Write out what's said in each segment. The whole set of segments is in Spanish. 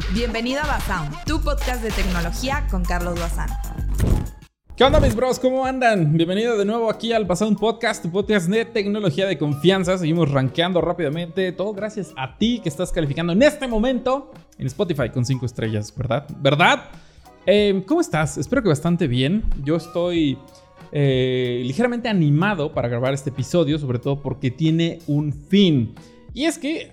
Bienvenido a Basound, tu podcast de tecnología con Carlos Bazán. ¿Qué onda, mis bros? ¿Cómo andan? Bienvenido de nuevo aquí al Basound Podcast, tu podcast de tecnología de confianza. Seguimos rankeando rápidamente, todo gracias a ti que estás calificando en este momento en Spotify con 5 estrellas, ¿verdad? ¿Cómo estás? Espero que bastante bien. Yo estoy ligeramente animado para grabar este episodio, sobre todo porque tiene un fin. Y es que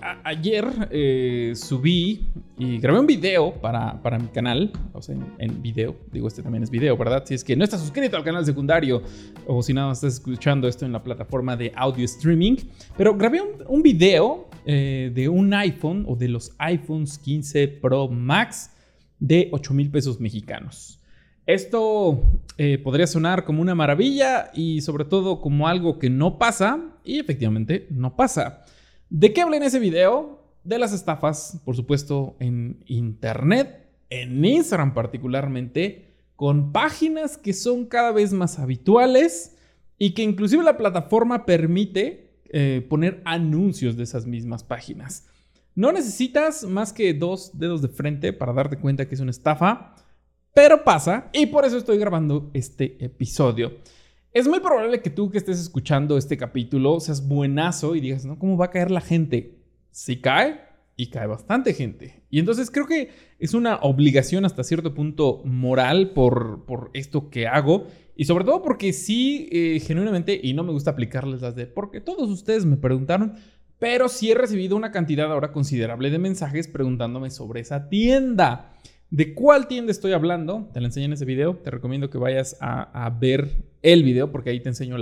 ayer subí y grabé un video para mi canal, o sea, en video, digo, este también es video, ¿verdad? Si es que no estás suscrito al canal secundario o si nada estás escuchando esto en la plataforma de audio streaming, pero grabé un video de un iPhone o de los iPhones 15 Pro Max de 8,000 pesos mexicanos. Esto podría sonar como una maravilla y sobre todo como algo que no pasa, y efectivamente no pasa. ¿De qué hablé en ese video? De las estafas, por supuesto, en internet, en Instagram particularmente, con páginas que son cada vez más habituales y que inclusive la plataforma permite poner anuncios de esas mismas páginas. No necesitas más que 2 dedos de frente para darte cuenta que es una estafa, pero pasa y por eso estoy grabando este episodio. Es muy probable que tú que estés escuchando este capítulo seas buenazo y digas, ¿no? ¿Cómo va a caer la gente? Sí cae y cae bastante gente. Y entonces creo que es una obligación hasta cierto punto moral por esto que hago. Y sobre todo porque sí, genuinamente, y no me gusta aplicarles las de porque todos ustedes me preguntaron, pero sí he recibido una cantidad ahora considerable de mensajes preguntándome sobre esa tienda. ¿De cuál tienda estoy hablando? Te la enseño en ese video. Te recomiendo que vayas a ver el video porque ahí te enseño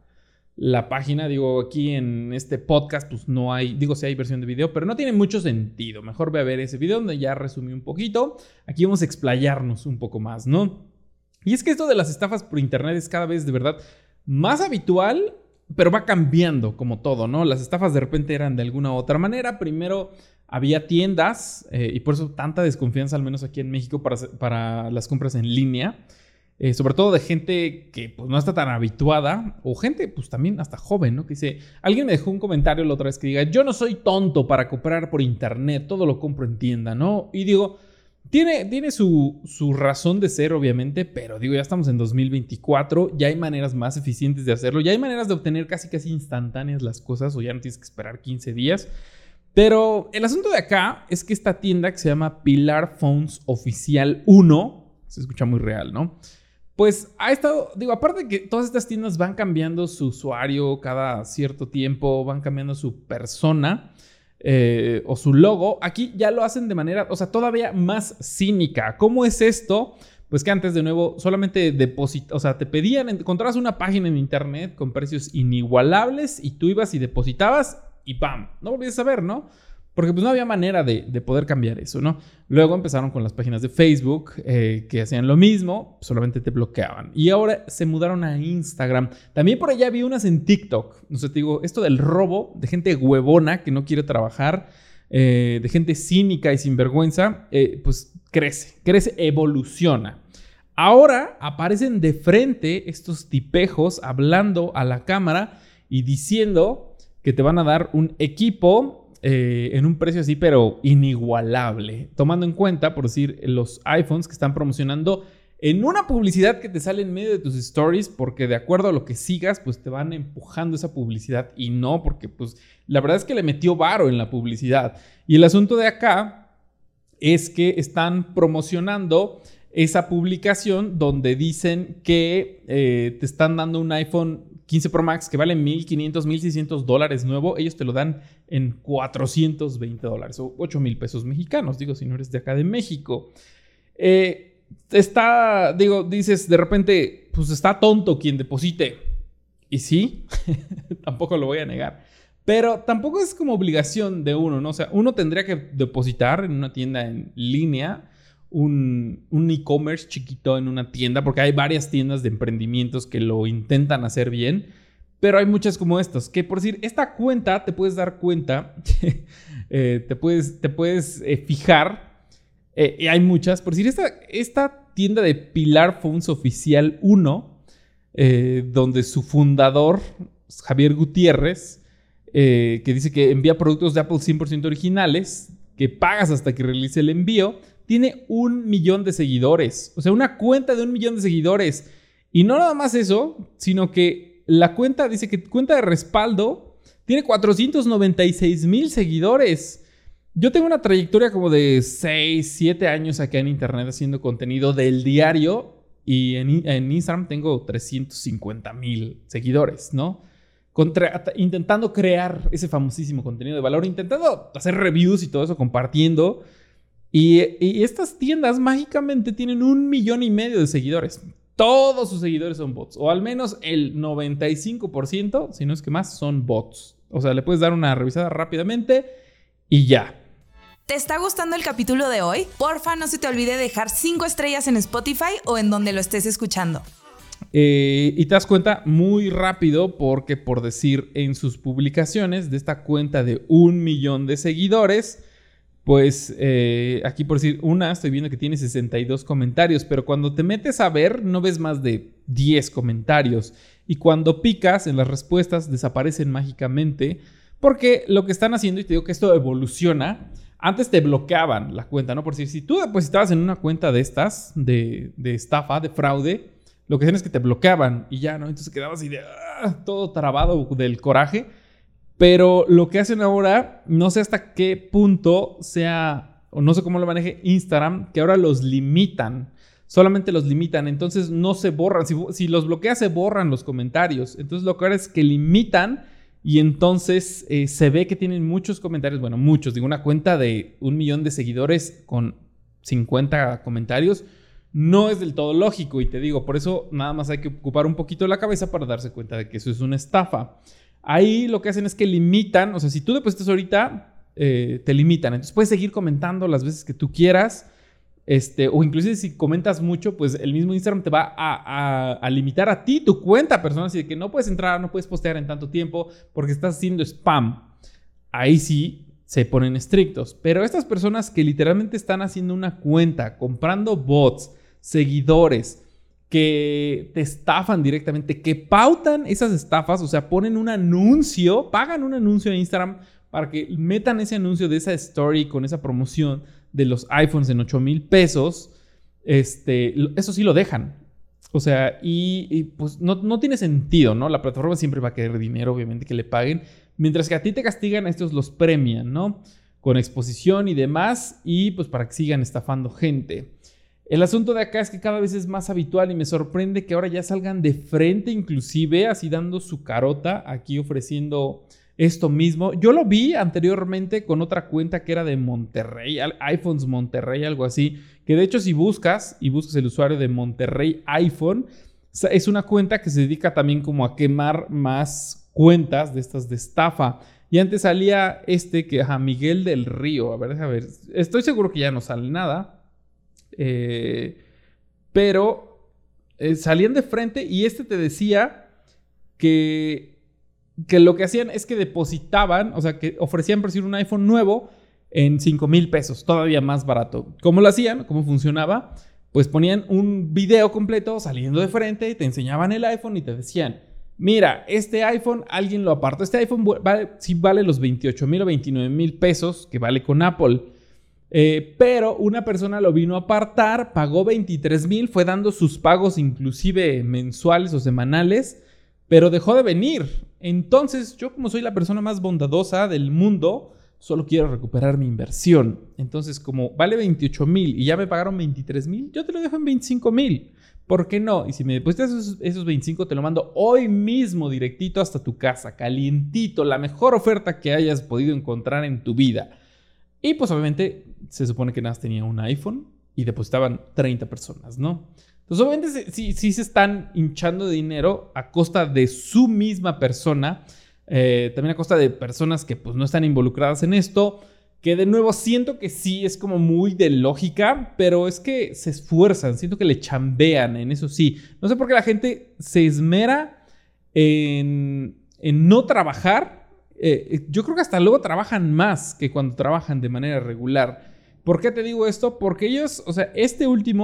la página. Digo, aquí en este podcast pues no hay, digo sí hay versión de video, pero no tiene mucho sentido. Mejor ve a ver ese video donde ya resumí un poquito. Aquí vamos a explayarnos un poco más, ¿no? Y es que esto de las estafas por internet es cada vez de verdad más habitual, pero va cambiando como todo, ¿no? Las estafas de repente eran de alguna u otra manera. Primero había tiendas y por eso tanta desconfianza, al menos aquí en México, para las compras en línea. Sobre todo de gente que pues, no está tan habituada o gente pues también hasta joven, ¿no? Que dice, alguien me dejó un comentario la otra vez que diga, yo no soy tonto para comprar por internet, todo lo compro en tienda, ¿no? Y digo, tiene su razón de ser, obviamente, pero digo, ya estamos en 2024, ya hay maneras más eficientes de hacerlo, ya hay maneras de obtener casi instantáneas las cosas o ya no tienes que esperar 15 días. Pero el asunto de acá es que esta tienda que se llama Pilar Phones Oficial 1, se escucha muy real, ¿no? Pues ha estado, digo, aparte de que todas estas tiendas van cambiando su usuario cada cierto tiempo, van cambiando su persona o su logo, aquí ya lo hacen de manera, o sea, todavía más cínica. ¿Cómo es esto? Pues que antes, de nuevo, solamente te pedían, encontrabas una página en internet con precios inigualables y tú ibas y depositabas y ¡pam! No volvías a saber, ¿no? Porque pues no había manera de poder cambiar eso, ¿no? Luego empezaron con las páginas de Facebook que hacían lo mismo, solamente te bloqueaban. Y ahora se mudaron a Instagram. También por allá vi unas en TikTok. No sé, te digo, esto del robo, de gente huevona que no quiere trabajar, de gente cínica y sinvergüenza, pues crece, evoluciona. Ahora aparecen de frente estos tipejos hablando a la cámara y diciendo que te van a dar un equipo en un precio así, pero inigualable. Tomando en cuenta, por decir, los iPhones que están promocionando en una publicidad que te sale en medio de tus stories, porque de acuerdo a lo que sigas, pues te van empujando esa publicidad y no, porque pues la verdad es que le metió varo en la publicidad. Y el asunto de acá es que están promocionando esa publicación donde dicen que te están dando un iPhone 15 Pro Max que vale $1,500, $1,600 nuevo. Ellos te lo dan en $420 o 8,000 pesos mexicanos. Digo, si no eres de acá de México. Dices de repente, pues está tonto quien deposite. Y sí, tampoco lo voy a negar. Pero tampoco es como obligación de uno, ¿no? O sea, uno tendría que depositar en una tienda en línea un e-commerce chiquito en una tienda, porque hay varias tiendas de emprendimientos que lo intentan hacer bien, pero hay muchas como estas, que por decir, esta cuenta te puedes dar cuenta, te puedes fijar, y hay muchas, por decir, esta tienda de Pilar Phones Oficial 1, donde su fundador, Javier Gutiérrez, que dice que envía productos de Apple 100% originales, que pagas hasta que realice el envío, tiene 1 millón de seguidores. O sea, una cuenta de 1 millón de seguidores. Y no nada más eso, sino que la cuenta, dice que cuenta de respaldo tiene 496,000 seguidores. Yo tengo una trayectoria como de 6, 7 años acá en internet haciendo contenido del diario. Y en Instagram tengo 350,000 seguidores, ¿no? Intentando crear ese famosísimo contenido de valor, intentando hacer reviews y todo eso, compartiendo. Y estas tiendas mágicamente tienen 1,5 millones de seguidores. Todos sus seguidores son bots. O al menos el 95%, si no es que más, son bots. O sea, le puedes dar una revisada rápidamente y ya. ¿Te está gustando el capítulo de hoy? Porfa, no se te olvide dejar 5 estrellas en Spotify o en donde lo estés escuchando. Y te das cuenta muy rápido porque, por decir, en sus publicaciones de esta cuenta de 1 millón de seguidores, pues aquí por decir una, estoy viendo que tiene 62 comentarios, pero cuando te metes a ver no ves más de 10 comentarios. Y cuando picas en las respuestas desaparecen mágicamente porque lo que están haciendo, y te digo que esto evoluciona, antes te bloqueaban la cuenta, ¿no? Por decir, si tú depositabas en una cuenta de estas, de estafa, de fraude, lo que hacían es que te bloqueaban y ya, ¿no? Entonces quedabas así de todo trabado del coraje. Pero lo que hacen ahora, no sé hasta qué punto sea, o no sé cómo lo maneje Instagram, que ahora los limitan. Solamente los limitan, entonces no se borran. Si los bloqueas, se borran los comentarios. Entonces lo que ahora es que limitan y entonces se ve que tienen muchos comentarios. Bueno, muchos. Digo, una cuenta de 1 millón de seguidores con 50 comentarios no es del todo lógico. Y te digo, por eso nada más hay que ocupar un poquito la cabeza para darse cuenta de que eso es una estafa. Ahí lo que hacen es que limitan, o sea, si tú depositas ahorita, te limitan. Entonces puedes seguir comentando las veces que tú quieras, o inclusive si comentas mucho, pues el mismo Instagram te va a limitar a ti, tu cuenta personal, así de que no puedes entrar, no puedes postear en tanto tiempo porque estás haciendo spam. Ahí sí se ponen estrictos. Pero estas personas que literalmente están haciendo una cuenta, comprando bots, seguidores, que te estafan directamente, que pautan esas estafas, o sea, ponen un anuncio, pagan un anuncio en Instagram para que metan ese anuncio de esa story con esa promoción de los iPhones en 8,000 pesos, eso sí lo dejan. O sea, y pues no tiene sentido, ¿no? La plataforma siempre va a querer dinero, obviamente, que le paguen, mientras que a ti te castigan, a estos los premian, ¿no? Con exposición y demás, y pues para que sigan estafando gente. El asunto de acá es que cada vez es más habitual y me sorprende que ahora ya salgan de frente, inclusive así dando su carota aquí ofreciendo esto mismo. Yo lo vi anteriormente con otra cuenta que era de Monterrey, iPhones Monterrey, algo así, que de hecho si buscas el usuario de Monterrey iPhone, es una cuenta que se dedica también como a quemar más cuentas de estas de estafa. Y antes salía que, Miguel del Río, a ver, estoy seguro que ya no sale nada. Pero salían de frente y te decía que lo que hacían es que depositaban, o sea, que ofrecían por decir un iPhone nuevo en 5,000 pesos, todavía más barato. ¿Cómo lo hacían? ¿Cómo funcionaba? Pues ponían un video completo saliendo de frente y te enseñaban el iPhone y te decían, mira, este iPhone alguien lo apartó, este iPhone vale los 28,000 o 29,000 pesos que vale con Apple. Pero una persona lo vino a apartar, pagó 23,000, fue dando sus pagos inclusive mensuales o semanales, pero dejó de venir. Entonces yo, como soy la persona más bondadosa del mundo, solo quiero recuperar mi inversión. Entonces, como vale 28,000 y ya me pagaron 23,000, yo te lo dejo en 25,000. ¿Por qué no? Y si me depositas esos 25, te lo mando hoy mismo directito hasta tu casa, calientito, la mejor oferta que hayas podido encontrar en tu vida. Y pues obviamente se supone que nada más tenía un iPhone y depositaban 30 personas, ¿no? Entonces obviamente sí se están hinchando de dinero a costa de su misma persona, también a costa de personas que pues no están involucradas en esto, que de nuevo siento que sí es como muy de lógica, pero es que se esfuerzan, siento que le chambean en eso sí. No sé por qué la gente se esmera en no trabajar. Yo creo que hasta luego trabajan más que cuando trabajan de manera regular. ¿Por qué te digo esto? Porque ellos, o sea, último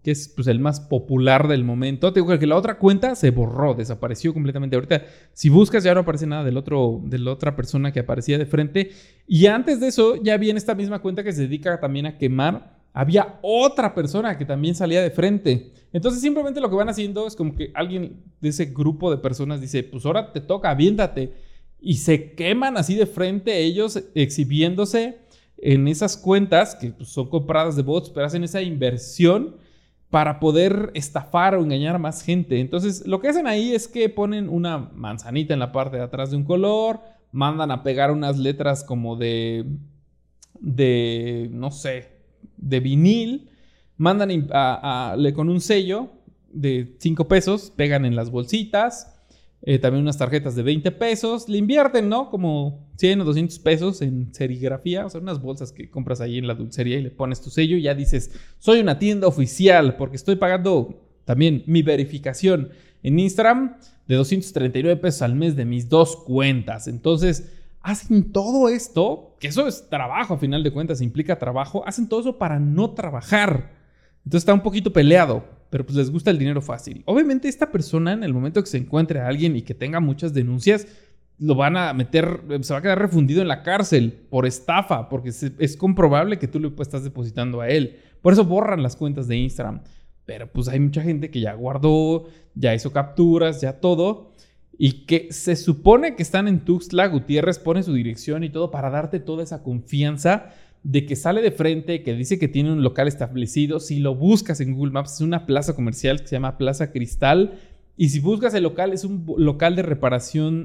que es pues, el más popular del momento. Te digo que la otra cuenta se borró, desapareció completamente. Ahorita, si buscas, ya no aparece nada de la otra persona que aparecía de frente. Y antes de eso, ya viene esta misma cuenta que se dedica también a quemar. Había otra persona que también salía de frente. Entonces, simplemente lo que van haciendo es como que alguien de ese grupo de personas dice, pues ahora te toca, aviéntate. Y se queman así de frente ellos, exhibiéndose en esas cuentas que pues, son compradas de bots, pero hacen esa inversión para poder estafar o engañar a más gente. Entonces, lo que hacen ahí es que ponen una manzanita en la parte de atrás de un color, mandan a pegar unas letras como no sé, de vinil, mandan con un sello de 5 pesos, pegan en las bolsitas, también unas tarjetas de 20 pesos, le invierten, ¿no? Como 100 o 200 pesos en serigrafía, o sea, unas bolsas que compras ahí en la dulcería y le pones tu sello y ya dices, soy una tienda oficial porque estoy pagando también mi verificación en Instagram de 239 pesos al mes de mis 2 cuentas. Entonces, hacen todo esto, que eso es trabajo a final de cuentas, implica trabajo, hacen todo eso para no trabajar. Entonces está un poquito peleado, pero pues les gusta el dinero fácil. Obviamente esta persona, en el momento que se encuentre a alguien y que tenga muchas denuncias, lo van a meter, se va a quedar refundido en la cárcel por estafa, porque es comprobable que tú le estás depositando a él. Por eso borran las cuentas de Instagram. Pero pues hay mucha gente que ya guardó, ya hizo capturas, ya todo, y que se supone que están en Tuxtla Gutiérrez, pone su dirección y todo para darte toda esa confianza de que sale de frente, que dice que tiene un local establecido. Si lo buscas en Google Maps, es una plaza comercial que se llama Plaza Cristal. Y si buscas el local, es un local de reparación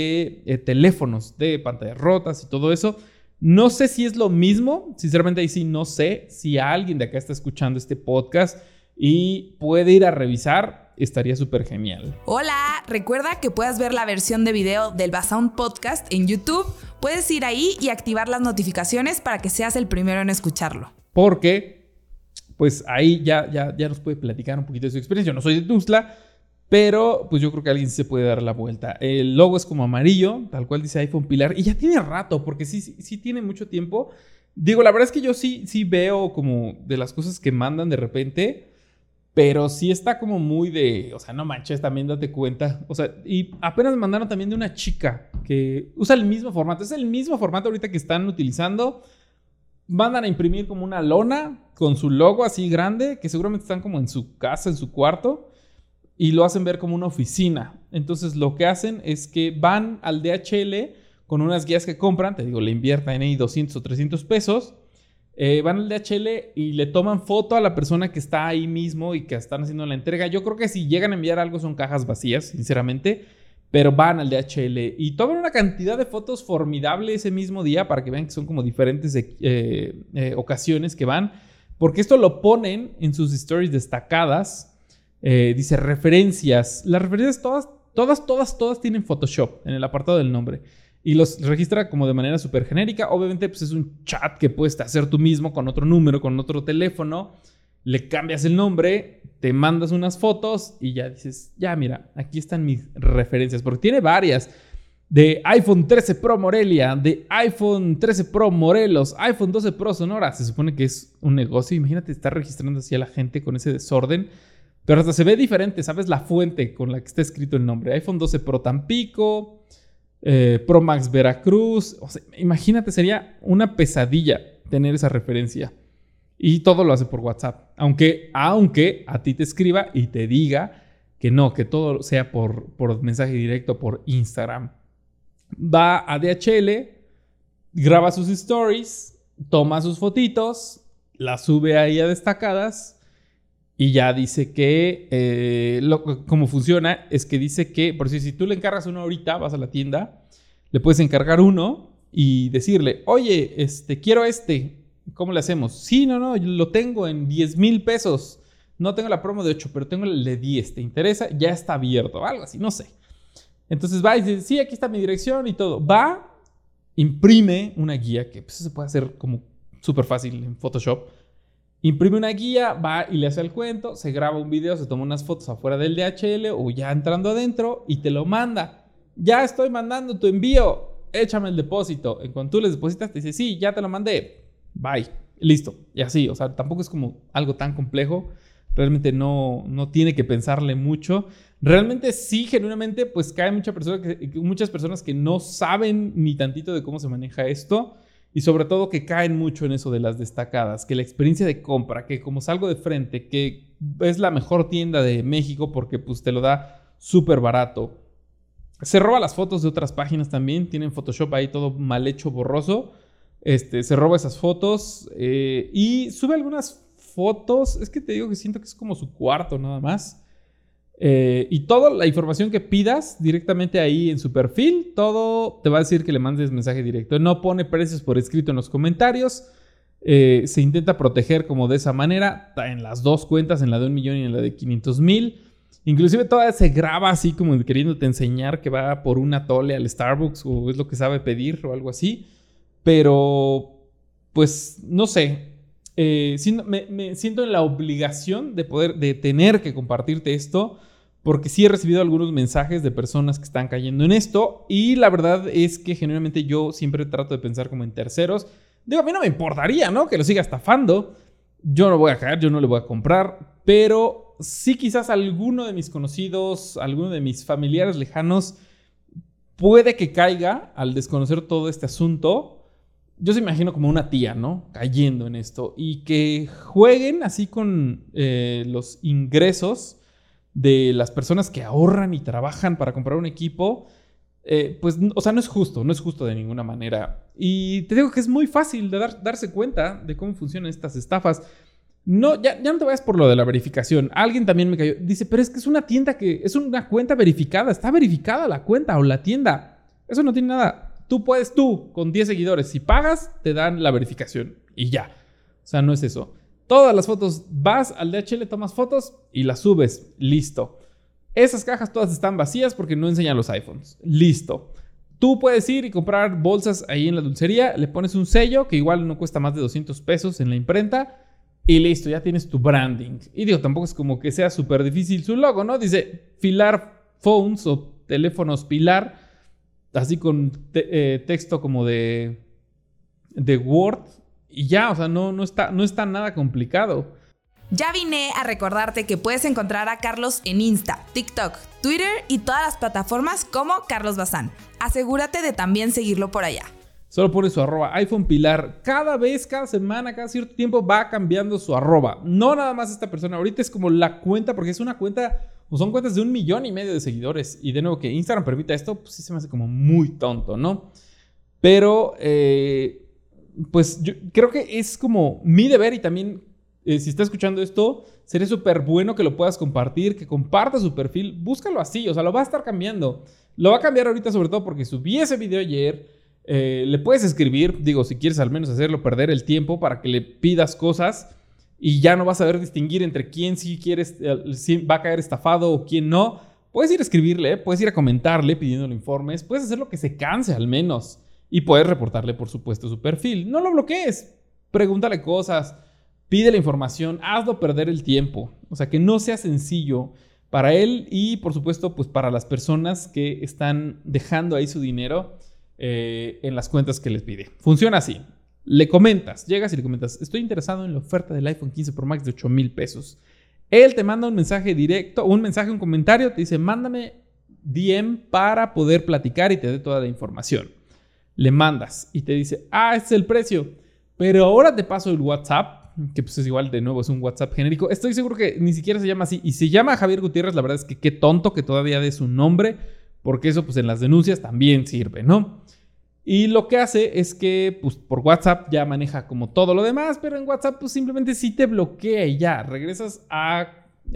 de teléfonos, de pantallas rotas y todo eso. No sé si es lo mismo. Sinceramente, ahí sí no sé. Si alguien de acá está escuchando este podcast y puede ir a revisar, estaría súper genial. Hola, recuerda que puedes ver la versión de video del Basound Podcast en YouTube. Puedes ir ahí y activar las notificaciones para que seas el primero en escucharlo. Porque, pues ahí ya nos puede platicar un poquito de su experiencia. Yo no soy de Tuxtla, pero pues yo creo que alguien se puede dar la vuelta. El logo es como amarillo, tal cual dice iPhone Pilar. Y ya tiene rato, porque sí tiene mucho tiempo. Digo, la verdad es que yo sí veo como de las cosas que mandan de repente. Pero sí está como muy de, o sea, no manches, también date cuenta. O sea, y apenas me mandaron también de una chica que usa el mismo formato. Es el mismo formato ahorita que están utilizando. Mandan a imprimir como una lona con su logo así grande, que seguramente están como en su casa, en su cuarto, y lo hacen ver como una oficina. Entonces lo que hacen es que van al DHL con unas guías que compran, te digo, le invierten ahí 200 o 300 pesos. Van al DHL y le toman foto a la persona que está ahí mismo y que están haciendo la entrega. Yo creo que si llegan a enviar algo son cajas vacías, sinceramente. Pero van al DHL y toman una cantidad de fotos formidable ese mismo día para que vean que son como diferentes ocasiones que van. Porque esto lo ponen en sus stories destacadas. Dice referencias. Las referencias todas tienen Photoshop en el apartado del nombre. Y los registra como de manera súper genérica. Obviamente pues es un chat que puedes hacer tú mismo con otro número, con otro teléfono. Le cambias el nombre, te mandas unas fotos y ya dices, ya mira, aquí están mis referencias. Porque tiene varias. De iPhone 13 Pro Morelia, de iPhone 13 Pro Morelos, iPhone 12 Pro Sonora. Se supone que es un negocio. Imagínate estar registrando así a la gente con ese desorden. Pero hasta se ve diferente, ¿sabes? La fuente con la que está escrito el nombre. iPhone 12 Pro Tampico, Pro Max Veracruz. O sea, imagínate, sería una pesadilla tener esa referencia. Y todo lo hace por WhatsApp. Aunque a ti te escriba y te diga que no, que todo sea por mensaje directo, por Instagram. Va a DHL, graba sus stories, toma sus fotitos, las sube ahí a destacadas. Y ya dice que cómo funciona es que dice que, por si tú le encargas uno ahorita, vas a la tienda, le puedes encargar uno y decirle, oye, quiero ¿cómo le hacemos? Sí, no, yo lo tengo en 10,000 pesos. No tengo la promo de 8, pero tengo el de 10. ¿Te interesa? Ya está abierto, algo así, no sé. Entonces va y dice, sí, aquí está mi dirección y todo. Va, imprime una guía, que pues, se puede hacer como súper fácil en Photoshop. Imprime una guía, va y le hace el cuento, se graba un video, se toma unas fotos afuera del DHL o ya entrando adentro y te lo manda. Ya estoy mandando tu envío, échame el depósito. En cuanto tú les depositas, te dice, sí, ya te lo mandé, bye, listo. Y así, o sea, tampoco es como algo tan complejo. realmente no tiene que pensarle mucho. Realmente sí, genuinamente, pues cae muchas personas que no saben ni tantito de cómo se maneja esto. Y sobre todo que caen mucho en eso de las destacadas, que la experiencia de compra, que como salgo de frente, que es la mejor tienda de México porque pues te lo da súper barato. Se roba las fotos de otras páginas también, tienen Photoshop ahí todo mal hecho, borroso. Se roba esas fotos y sube algunas fotos. Es que te digo que siento que es como su cuarto nada más. Y toda la información que pidas directamente ahí en su perfil, todo te va a decir que le mandes mensaje directo. No pone precios por escrito en los comentarios. Se intenta proteger como de esa manera en las dos cuentas, en la de 1 millón y en la de 500,000. Inclusive todavía se graba así como queriéndote enseñar que va por un atole al Starbucks o es lo que sabe pedir o algo así. Pero pues no sé. Me siento en la obligación de tener que compartirte esto. Porque sí he recibido algunos mensajes de personas que están cayendo en esto. Y la verdad es que generalmente yo siempre trato de pensar como en terceros. Digo, a mí no me importaría, ¿no? Que lo siga estafando. Yo no voy a caer, yo no le voy a comprar. Pero sí quizás alguno de mis conocidos, alguno de mis familiares lejanos puede que caiga al desconocer todo este asunto. Yo se imagino como una tía, ¿no? Cayendo en esto. Y que jueguen así con los ingresos de las personas que ahorran y trabajan para comprar un equipo, pues, o sea, no es justo de ninguna manera. Y te digo que es muy fácil de darse cuenta de cómo funcionan estas estafas. No, ya no te vayas por lo de la verificación. Alguien también me cayó. Dice, pero es que es una tienda es una cuenta verificada. Está verificada la cuenta o la tienda. Eso no tiene nada. Tú con 10 seguidores, si pagas, te dan la verificación y ya. O sea, no es eso. Todas las fotos, vas al DHL, tomas fotos y las subes. Listo. Esas cajas todas están vacías porque no enseñan los iPhones. Listo. Tú puedes ir y comprar bolsas ahí en la dulcería, le pones un sello que igual no cuesta más de 200 pesos en la imprenta y listo, ya tienes tu branding. Y digo, tampoco es como que sea súper difícil su logo, ¿no? Dice Pilar Phones o teléfonos Pilar, así con texto como de Word. Y ya, o sea, no está nada complicado. Ya vine a recordarte que puedes encontrar a Carlos en Insta, TikTok, Twitter y todas las plataformas como Carlos Bazán. Asegúrate de también seguirlo por allá. Solo pone su @iPhone Pilar. Cada semana, cada cierto tiempo va cambiando su @. No nada más esta persona. Ahorita es como la cuenta, porque es una cuenta, o son cuentas de 1,5 millones de seguidores. Y de nuevo, que Instagram permita esto, pues sí se me hace como muy tonto, ¿no? Pero pues yo creo que es como mi deber y también si está escuchando esto, sería súper bueno que lo puedas compartir, que compartas su perfil, búscalo así, o sea, lo va a estar cambiando. Lo va a cambiar ahorita sobre todo porque subí ese video ayer, le puedes escribir, digo, si quieres al menos hacerlo, perder el tiempo para que le pidas cosas y ya no vas a saber distinguir entre quién sí quieres, si va a caer estafado o quién no. Puedes ir a escribirle, puedes ir a comentarle pidiéndole informes, puedes hacer lo que se canse al menos. Y puedes reportarle, por supuesto, su perfil. No lo bloquees. Pregúntale cosas. Pídele información. Hazlo perder el tiempo. O sea, que no sea sencillo para él y, por supuesto, pues para las personas que están dejando ahí su dinero en las cuentas que les pide. Funciona así. Le comentas. Llegas y le comentas, estoy interesado en la oferta del iPhone 15 Pro Max de 8,000 pesos. Él te manda un mensaje directo, un comentario. Te dice, mándame DM para poder platicar y te dé toda la información. Le mandas y te dice, este es el precio, pero ahora te paso el WhatsApp, que pues es igual, de nuevo, es un WhatsApp genérico. Estoy seguro que ni siquiera se llama así. Y se llama Javier Gutiérrez, la verdad es que qué tonto que todavía dé su nombre, porque eso pues en las denuncias también sirve, ¿no? Y lo que hace es que pues por WhatsApp ya maneja como todo lo demás, pero en WhatsApp pues simplemente sí te bloquea y ya, regresas a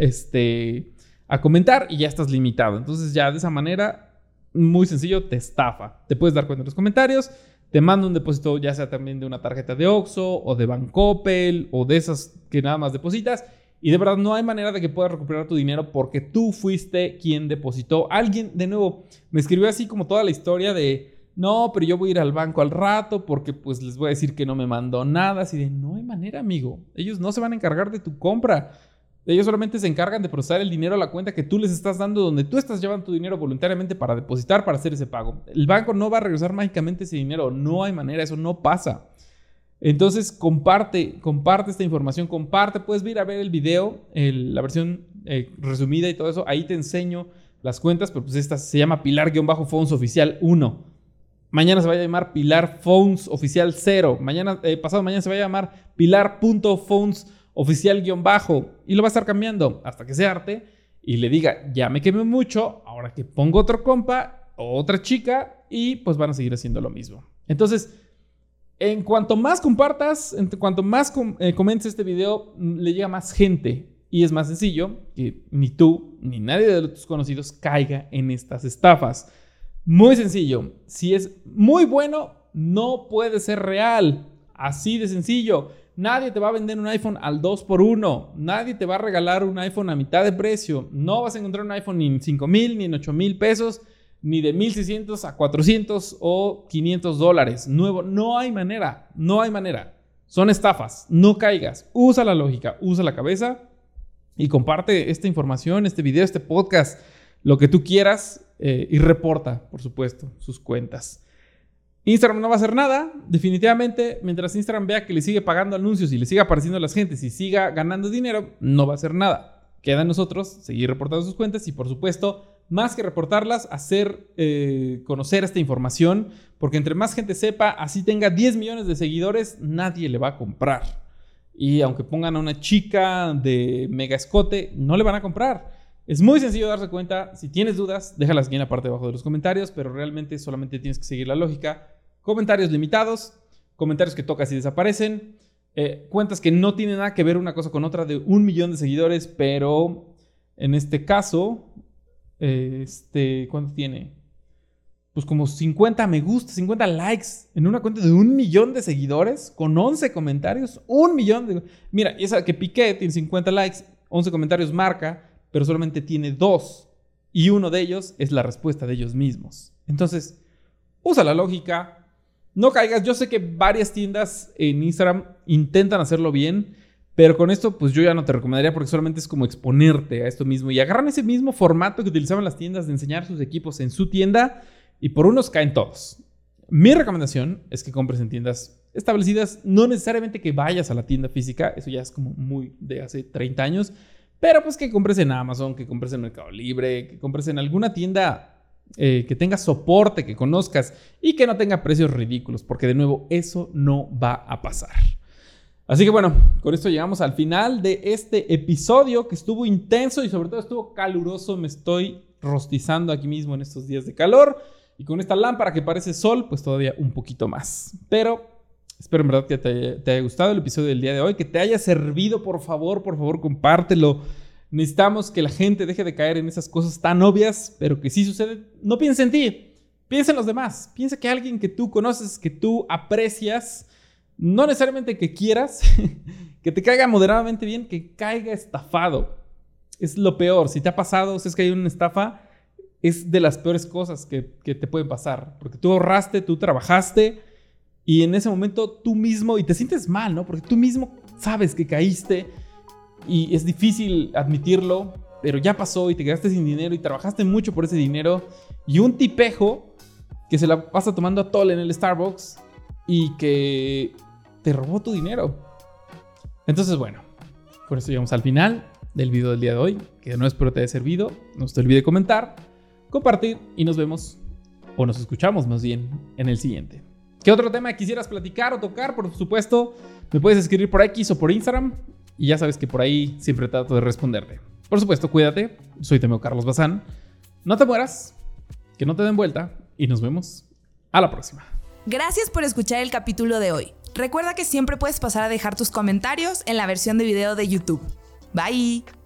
comentar y ya estás limitado. Entonces ya de esa manera, muy sencillo, te estafa. Te puedes dar cuenta en los comentarios, te manda un depósito ya sea también de una tarjeta de Oxxo o de Bancoppel o de esas que nada más depositas y de verdad no hay manera de que puedas recuperar tu dinero porque tú fuiste quien depositó. Alguien, de nuevo, me escribió así como toda la historia de no, pero yo voy a ir al banco al rato porque pues les voy a decir que no me mandó nada. Así de, no hay manera, amigo. Ellos no se van a encargar de tu compra. Ellos solamente se encargan de procesar el dinero a la cuenta que tú les estás dando, donde tú estás llevando tu dinero voluntariamente para depositar, para hacer ese pago. El banco no va a regresar mágicamente ese dinero. No hay manera, eso no pasa. Entonces comparte esta información, puedes ir a ver el video, la versión resumida y todo eso. Ahí te enseño las cuentas, pero pues esta se llama Pilar-Phones Oficial 1. Mañana se va a llamar Pilar Phones Oficial 0. Pasado mañana se va a llamar Pilar.Phones Oficial _ y lo va a estar cambiando hasta que se harte y le diga, ya me quemé mucho, ahora que pongo otro compa o otra chica y pues van a seguir haciendo lo mismo. Entonces, en cuanto más compartas, en cuanto más comentes este video, le llega más gente y es más sencillo que ni tú ni nadie de tus conocidos caiga en estas estafas. Muy sencillo. Si es muy bueno, no puede ser real. Así de sencillo. Nadie te va a vender un iPhone al 2x1. Nadie te va a regalar un iPhone a mitad de precio. No vas a encontrar un iPhone ni en 5,000 ni en 8,000 pesos, ni de 1,600 a 400 o 500 dólares. Nuevo. No hay manera. No hay manera. Son estafas. No caigas. Usa la lógica. Usa la cabeza y comparte esta información, este video, este podcast, lo que tú quieras. Y reporta, por supuesto, sus cuentas. Instagram no va a hacer nada, definitivamente. Mientras Instagram vea que le sigue pagando anuncios y le siga apareciendo a las gentes y siga ganando dinero, no va a hacer nada. Queda en nosotros seguir reportando sus cuentas y, por supuesto, más que reportarlas, hacer conocer esta información, porque entre más gente sepa, así tenga 10 millones de seguidores, nadie le va a comprar. Y aunque pongan a una chica de mega escote, no le van a comprar. Es muy sencillo darse cuenta. Si tienes dudas, déjalas aquí en la parte de abajo de los comentarios, pero realmente solamente tienes que seguir la lógica. Comentarios limitados, comentarios que tocas y desaparecen, cuentas que no tienen nada que ver una cosa con otra de 1 millón de seguidores, pero en este caso, ¿cuánto tiene? Pues como 50 me gusta, 50 likes en una cuenta de 1 millón de seguidores con 11 comentarios. 1 millón de... Mira, esa que Piqué tiene 50 likes, 11 comentarios marca, pero solamente tiene 2. Y uno de ellos es la respuesta de ellos mismos. Entonces, usa la lógica. No caigas. Yo sé que varias tiendas en Instagram intentan hacerlo bien, pero con esto pues yo ya no te recomendaría porque solamente es como exponerte a esto mismo. Y agarran ese mismo formato que utilizaban las tiendas de enseñar sus equipos en su tienda y por unos caen todos. Mi recomendación es que compres en tiendas establecidas. No necesariamente que vayas a la tienda física. Eso ya es como muy de hace 30 años. Pero pues que compres en Amazon, que compres en Mercado Libre, que compres en alguna tienda que tenga soporte, que conozcas y que no tenga precios ridículos, porque de nuevo eso no va a pasar. Así que bueno, con esto llegamos al final de este episodio que estuvo intenso y sobre todo estuvo caluroso. Me estoy rostizando aquí mismo en estos días de calor y con esta lámpara que parece sol, pues todavía un poquito más. Pero... espero en verdad que te haya gustado el episodio del día de hoy, que te haya servido. Por favor, compártelo. Necesitamos que la gente deje de caer en esas cosas tan obvias, pero que sí suceden. No piensa en ti, piensa en los demás. Piensa que alguien que tú conoces, que tú aprecias, no necesariamente que quieras, que te caiga moderadamente bien, que caiga estafado. Es lo peor. Si te ha pasado, si es que hay una estafa, es de las peores cosas que te pueden pasar. Porque tú ahorraste, tú trabajaste, y en ese momento tú mismo, y te sientes mal, ¿no? Porque tú mismo sabes que caíste y es difícil admitirlo, pero ya pasó y te quedaste sin dinero y trabajaste mucho por ese dinero. Y un tipejo que se la pasa tomando atole en el Starbucks y que te robó tu dinero. Entonces, bueno, con esto llegamos al final del video del día de hoy, que no espero te haya servido. No se te olvide comentar, compartir y nos vemos, o nos escuchamos más bien, en el siguiente. ¿Qué otro tema quisieras platicar o tocar? Por supuesto, me puedes escribir por X o por Instagram. Y ya sabes que por ahí siempre trato de responderte. Por supuesto, cuídate. Soy Temeo Carlos Bazán. No te mueras, que no te den vuelta. Y nos vemos a la próxima. Gracias por escuchar el capítulo de hoy. Recuerda que siempre puedes pasar a dejar tus comentarios en la versión de video de YouTube. Bye.